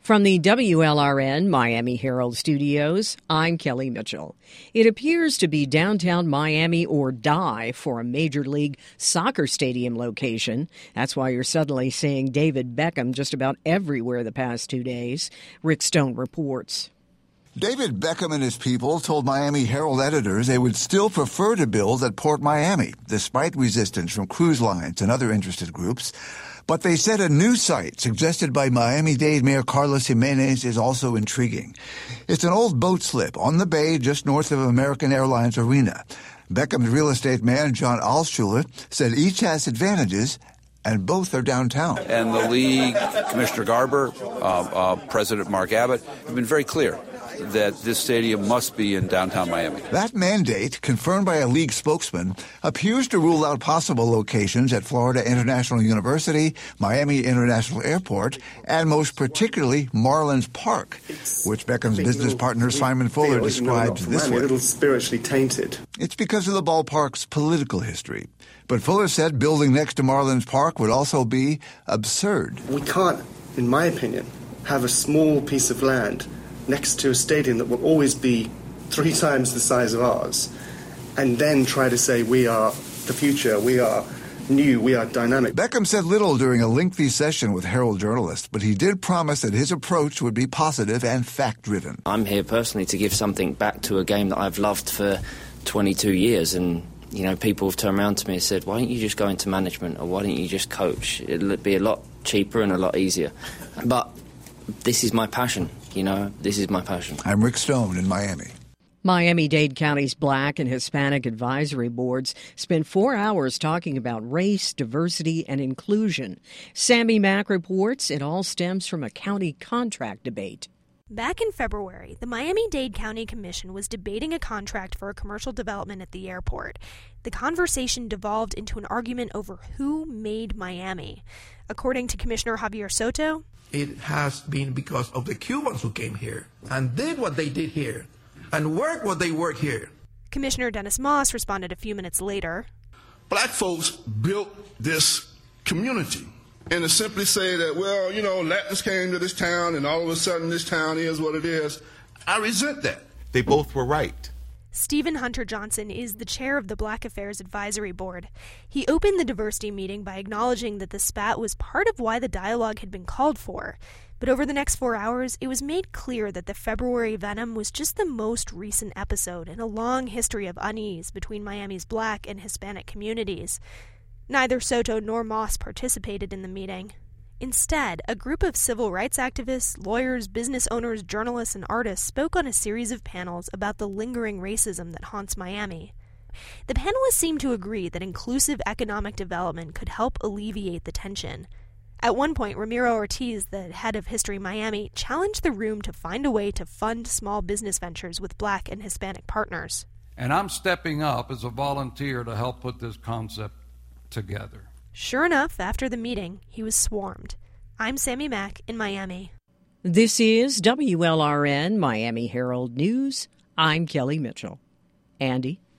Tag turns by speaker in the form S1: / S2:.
S1: From the WLRN Miami Herald Studios, I'm Kelly Mitchell. It appears to be downtown Miami or die for a Major League Soccer stadium location. That's why you're suddenly seeing David Beckham just about everywhere the past 2 days. Rick Stone reports.
S2: David Beckham and his people told Miami Herald editors they would still prefer to build at Port Miami, despite resistance from cruise lines and other interested groups. But they said a new site suggested by Miami-Dade Mayor Carlos Jimenez is also intriguing. It's an old boat slip on the bay just north of American Airlines Arena. Beckham's real estate man, John Altschuler, said each has advantages and both are downtown.
S3: And the league, Commissioner Garber, President Mark Abbott, have been very clear that this stadium must be in downtown Miami.
S2: That mandate, confirmed by a league spokesman, appears to rule out possible locations at Florida International University, Miami International Airport, and most particularly Marlins Park, which Beckham's business partner Simon Fuller describes this way.
S4: A little spiritually tainted.
S2: It's because of the ballpark's political history. But Fuller said building next to Marlins Park would also be absurd.
S4: We can't, in my opinion, have a small piece of land next to a stadium that will always be 3 times the size of ours, and then try to say we are the future, we are new, we are dynamic.
S2: Beckham said little during a lengthy session with Herald journalists, but he did promise that his approach would be positive and fact-driven.
S5: I'm here personally to give something back to a game that I've loved for 22 years, and you know, people have turned around to me and said, why don't you just go into management, or why don't you just coach? It'll be a lot cheaper and a lot easier. But this is my passion. You know, this is my passion.
S2: I'm Rick Stone in Miami.
S1: Miami-Dade County's Black and Hispanic advisory boards spent 4 hours talking about race, diversity, and inclusion. Sammy Mack reports it all stems from a county contract debate.
S6: Back in February, the Miami-Dade County Commission was debating a contract for a commercial development at the airport. The conversation devolved into an argument over who made Miami. According to Commissioner Javier Soto,
S7: it has been because of the Cubans who came here and did what they did here and worked what they worked here.
S6: Commissioner Dennis Moss responded a few minutes later.
S8: Black folks built this community. And to simply say that, well, you know, Latins came to this town and all of a sudden this town is what it is, I resent that.
S9: They both were right.
S6: Stephen Hunter Johnson is the chair of the Black Affairs Advisory Board. He opened the diversity meeting by acknowledging that the spat was part of why the dialogue had been called for. But over the next 4 hours, it was made clear that the February venom was just the most recent episode in a long history of unease between Miami's Black and Hispanic communities. Neither Soto nor Moss participated in the meeting. Instead, a group of civil rights activists, lawyers, business owners, journalists, and artists spoke on a series of panels about the lingering racism that haunts Miami. The panelists seemed to agree that inclusive economic development could help alleviate the tension. At one point, Ramiro Ortiz, the head of History Miami, challenged the room to find a way to fund small business ventures with Black and Hispanic partners.
S10: And I'm stepping up as a volunteer to help put this concept together.
S6: Sure enough, after the meeting, he was swarmed. I'm Sammy Mack in Miami.
S1: This is WLRN Miami Herald News. I'm Kelly Mitchell. Andy?